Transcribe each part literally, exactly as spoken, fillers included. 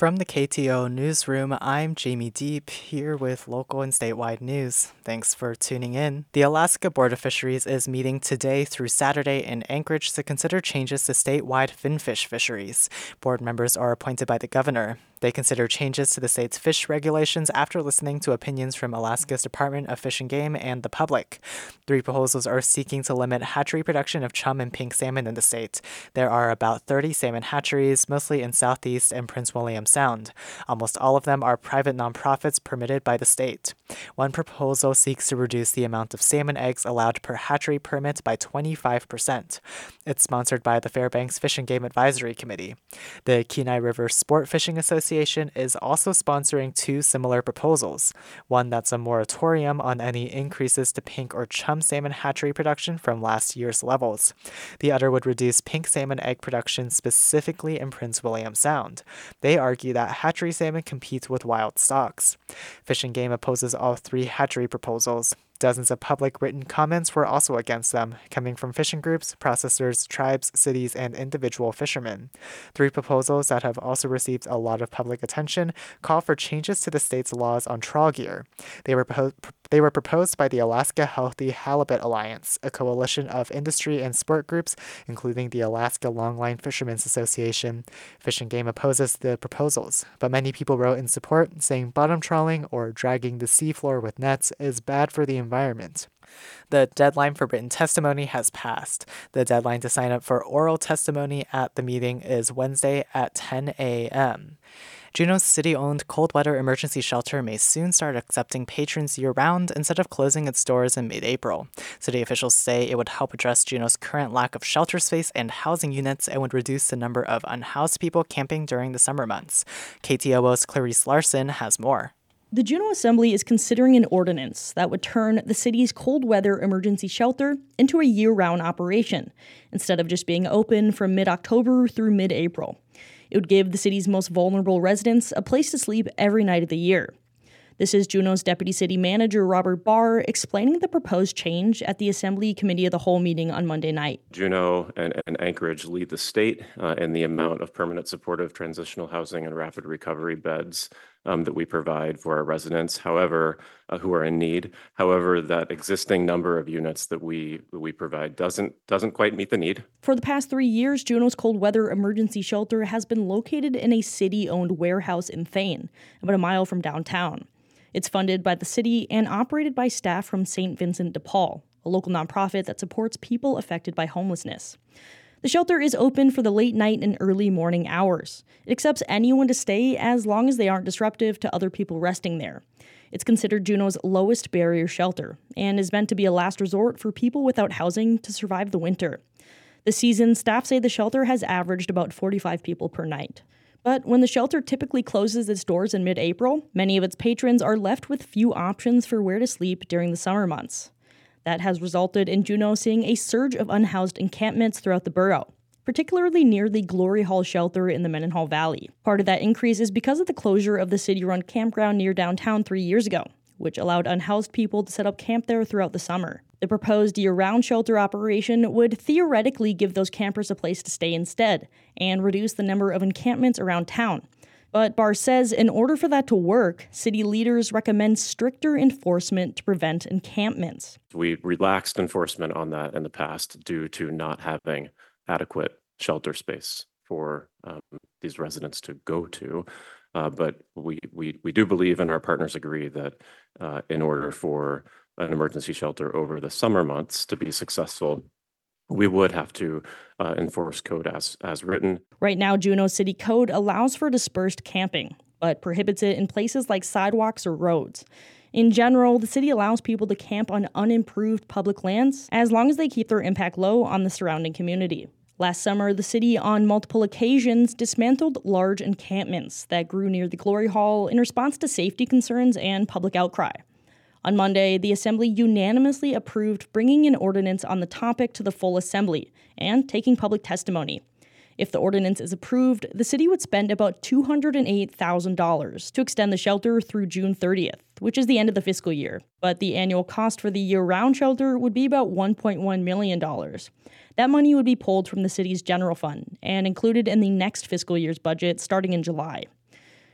From the K T O Newsroom, I'm Jamie Deep, here with local and statewide news. Thanks for tuning in. The Alaska Board of Fisheries is meeting today through Saturday in Anchorage to consider changes to statewide finfish fisheries. Board members are appointed by the governor. They consider changes to the state's fish regulations after listening to opinions from Alaska's Department of Fish and Game and the public. Three proposals are seeking to limit hatchery production of chum and pink salmon in the state. There are about thirty salmon hatcheries, mostly in Southeast and Prince William Sound. Almost all of them are private nonprofits permitted by the state. One proposal seeks to reduce the amount of salmon eggs allowed per hatchery permit by twenty-five percent. It's sponsored by the Fairbanks Fish and Game Advisory Committee. The Kenai River Sport Fishing Association is also sponsoring two similar proposals. One that's a moratorium on any increases to pink or chum salmon hatchery production from last year's levels. The other would reduce pink salmon egg production specifically in Prince William Sound. They argue that hatchery salmon compete with wild stocks. Fish and Game opposes all three hatchery proposals. Dozens of public written comments were also against them, coming from fishing groups, processors, tribes, cities, and individual fishermen. Three proposals that have also received a lot of public attention call for changes to the state's laws on trawl gear. They were, propo- they were proposed by the Alaska Healthy Halibut Alliance, a coalition of industry and sport groups, including the Alaska Longline Fishermen's Association. Fish and Game opposes the proposals, but many people wrote in support, saying bottom trawling or dragging the seafloor with nets is bad for the environment. environment. The deadline for written testimony has passed. The deadline to sign up for oral testimony at the meeting is Wednesday at ten a.m. Juneau's city-owned cold weather emergency shelter may soon start accepting patrons year-round instead of closing its doors in mid-April. City officials say it would help address Juneau's current lack of shelter space and housing units and would reduce the number of unhoused people camping during the summer months. K T O O's Clarice Larson has more. The Juneau Assembly is considering an ordinance that would turn the city's cold weather emergency shelter into a year-round operation, instead of just being open from mid-October through mid-April. It would give the city's most vulnerable residents a place to sleep every night of the year. This is Juneau's Deputy City Manager Robert Barr explaining the proposed change at the Assembly Committee of the Whole meeting on Monday night. Juneau and, and Anchorage lead the state uh, in the amount of permanent supportive transitional housing and rapid recovery beds um, that we provide for our residents, however, uh, who are in need. However, that existing number of units that we that we provide doesn't doesn't quite meet the need. For the past three years, Juneau's cold weather emergency shelter has been located in a city-owned warehouse in Thane, about a mile from downtown. It's funded by the city and operated by staff from Saint Vincent de Paul, a local nonprofit that supports people affected by homelessness. The shelter is open for the late night and early morning hours. It accepts anyone to stay as long as they aren't disruptive to other people resting there. It's considered Juneau's lowest barrier shelter and is meant to be a last resort for people without housing to survive the winter. This season, staff say the shelter has averaged about forty-five people per night. But when the shelter typically closes its doors in mid-April, many of its patrons are left with few options for where to sleep during the summer months. That has resulted in Juneau seeing a surge of unhoused encampments throughout the borough, particularly near the Glory Hall shelter in the Mendenhall Valley. Part of that increase is because of the closure of the city-run campground near downtown three years ago, which allowed unhoused people to set up camp there throughout the summer. The proposed year-round shelter operation would theoretically give those campers a place to stay instead and reduce the number of encampments around town. But Barr says in order for that to work, city leaders recommend stricter enforcement to prevent encampments. We relaxed enforcement on that in the past due to not having adequate shelter space for um, these residents to go to. Uh, but we, we, we do believe, and our partners agree, that uh, in order for an emergency shelter over the summer months to be successful, we would have to uh, enforce code as, as written. Right now, Juneau City Code allows for dispersed camping, but prohibits it in places like sidewalks or roads. In general, the city allows people to camp on unimproved public lands as long as they keep their impact low on the surrounding community. Last summer, the city on multiple occasions dismantled large encampments that grew near the Glory Hall in response to safety concerns and public outcry. On Monday, the Assembly unanimously approved bringing an ordinance on the topic to the full Assembly and taking public testimony. If the ordinance is approved, the city would spend about two hundred eight thousand dollars to extend the shelter through June thirtieth, which is the end of the fiscal year. But the annual cost for the year-round shelter would be about one point one million dollars. That money would be pulled from the city's general fund and included in the next fiscal year's budget starting in July.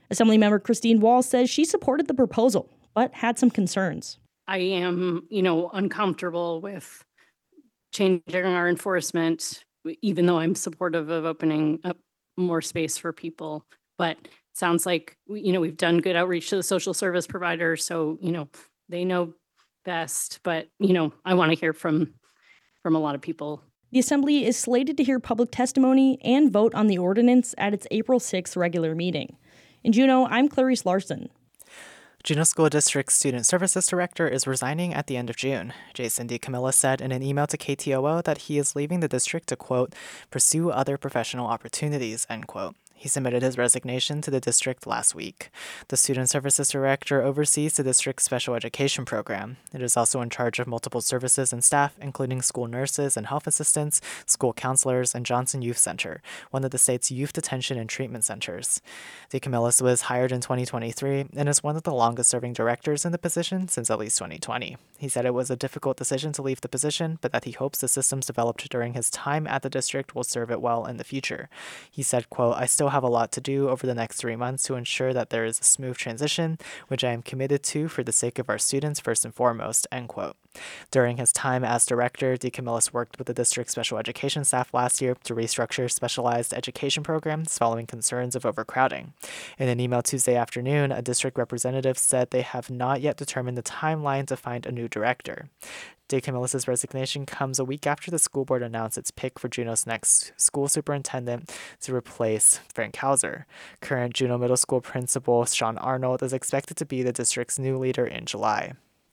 Assemblymember Christine Wall says she supported the proposal, but had some concerns. I am, you know, uncomfortable with changing our enforcement, even though I'm supportive of opening up more space for people. But it sounds like, you know, we've done good outreach to the social service providers, so, you know, they know best. But, you know, I want to hear from from a lot of people. The Assembly is slated to hear public testimony and vote on the ordinance at its April sixth regular meeting. In Juneau, I'm Clarice Larson. Juneau School District's Student Services Director is resigning at the end of June. Jason DeCamilla said in an email to K T O O that he is leaving the district to, quote, pursue other professional opportunities, end quote. He submitted his resignation to the district last week. The Student Services Director oversees the district's special education program. It is also in charge of multiple services and staff, including school nurses and health assistants, school counselors, and Johnson Youth Center, one of the state's youth detention and treatment centers. DeCamillis was hired in twenty twenty-three and is one of the longest-serving directors in the position since at least twenty twenty. He said it was a difficult decision to leave the position, but that he hopes the systems developed during his time at the district will serve it well in the future. He said, quote, I still have a lot to do over the next three months to ensure that there is a smooth transition, which I am committed to for the sake of our students first and foremost, end quote. During his time as director, DeCamillis worked with the district's special education staff last year to restructure specialized education programs following concerns of overcrowding. In an email Tuesday afternoon, a district representative said they have not yet determined the timeline to find a new director. DeCamillis' resignation comes a week after the school board announced its pick for Juneau's next school superintendent to replace Frank Hauser. Current Juneau Middle School principal Sean Arnold is expected to be the district's new leader in July.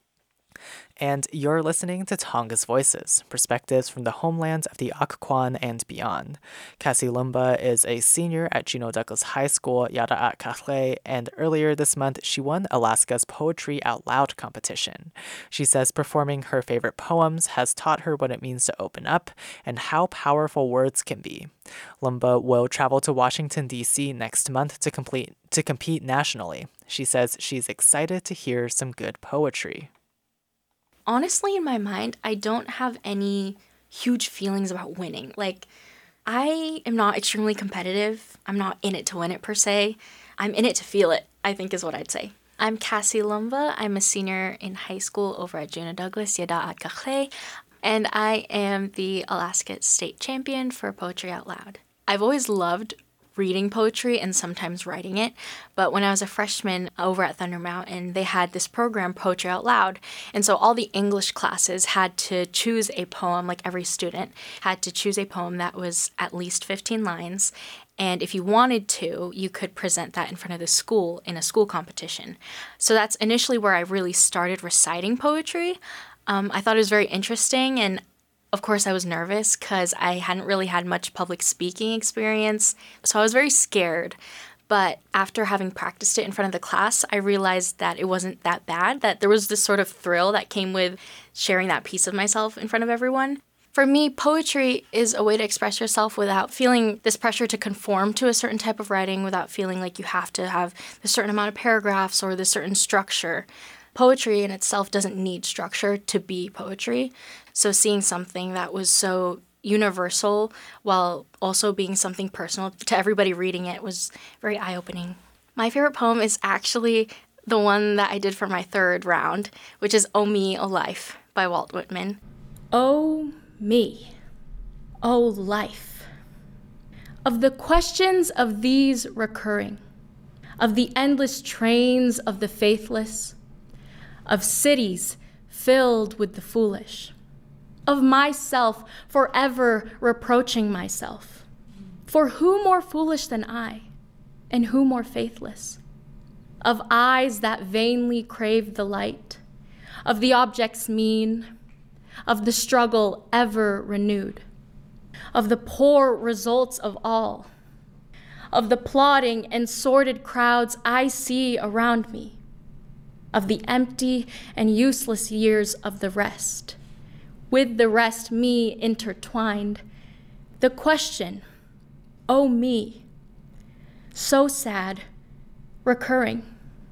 And you're listening to Tonga's Voices, perspectives from the homelands of the Occoquan and beyond. Cassie Lumba is a senior at Juneau Douglas High School, Yada'at Kahle, and earlier this month she won Alaska's Poetry Out Loud competition. She says performing her favorite poems has taught her what it means to open up and how powerful words can be. Lumba will travel to Washington, D C next month to complete to compete nationally. She says she's excited to hear some good poetry. Honestly, in my mind, I don't have any huge feelings about winning. Like, I am not extremely competitive. I'm not in it to win it, per se. I'm in it to feel it, I think is what I'd say. I'm Cassie Lumba. I'm a senior in high school over at Juneau Douglas, Yada'at Kahle, and I am the Alaska State Champion for Poetry Out Loud. I've always loved reading poetry and sometimes writing it, but when I was a freshman over at Thunder Mountain, they had this program, Poetry Out Loud, and so all the English classes had to choose a poem, like every student had to choose a poem that was at least fifteen lines, and if you wanted to, you could present that in front of the school in a school competition. So that's initially where I really started reciting poetry. Um, I thought it was very interesting, and of course, I was nervous because I hadn't really had much public speaking experience, so I was very scared. But after having practiced it in front of the class, I realized that it wasn't that bad, that there was this sort of thrill that came with sharing that piece of myself in front of everyone. For me, poetry is a way to express yourself without feeling this pressure to conform to a certain type of writing, without feeling like you have to have a certain amount of paragraphs or this certain structure. Poetry in itself doesn't need structure to be poetry. So seeing something that was so universal while also being something personal to everybody reading it was very eye-opening. My favorite poem is actually the one that I did for my third round, which is Oh Me, Oh Life by Walt Whitman. Oh me, oh life. Of the questions of these recurring, of the endless trains of the faithless, of cities filled with the foolish, of myself forever reproaching myself. For who more foolish than I, and who more faithless? Of eyes that vainly crave the light, of the objects mean, of the struggle ever renewed, of the poor results of all, of the plodding and sordid crowds I see around me, of the empty and useless years of the rest, with the rest me intertwined. The question, oh me, so sad, recurring.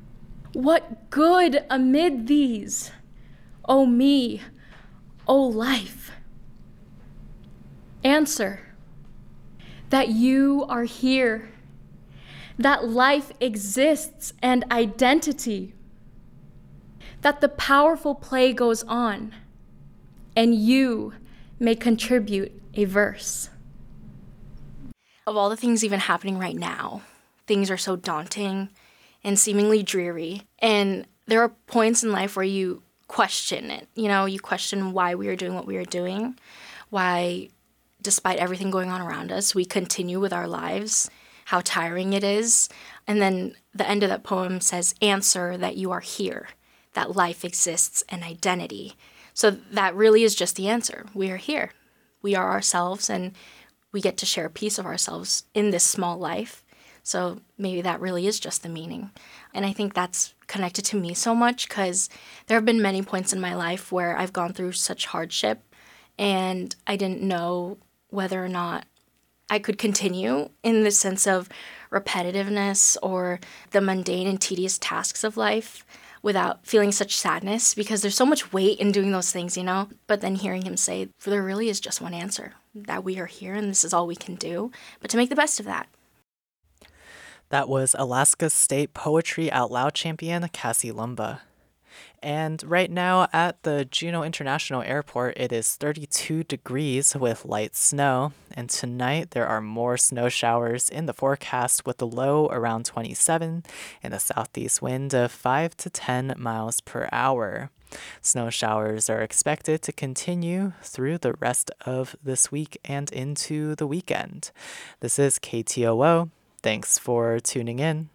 What good amid these, oh me, oh life? Answer, that you are here, that life exists and identity, that the powerful play goes on, and you may contribute a verse. Of all the things even happening right now, things are so daunting and seemingly dreary. And there are points in life where you question it. You know, you question why we are doing what we are doing, why, despite everything going on around us, we continue with our lives, how tiring it is. And then the end of that poem says, answer that you are here, that life exists, and identity. So that really is just the answer. We are here. We are ourselves, and we get to share a piece of ourselves in this small life. So maybe that really is just the meaning. And I think that's connected to me so much because there have been many points in my life where I've gone through such hardship and I didn't know whether or not I could continue in the sense of repetitiveness or the mundane and tedious tasks of life without feeling such sadness, because there's so much weight in doing those things, you know? But then hearing him say, for there really is just one answer, that we are here and this is all we can do, but to make the best of that. That was Alaska State Poetry Out Loud champion Cassie Lumba. And right now at the Juneau International Airport, it is thirty-two degrees with light snow. And tonight there are more snow showers in the forecast with the low around twenty-seven and a southeast wind of five to ten miles per hour. Snow showers are expected to continue through the rest of this week and into the weekend. This is K T O O. Thanks for tuning in.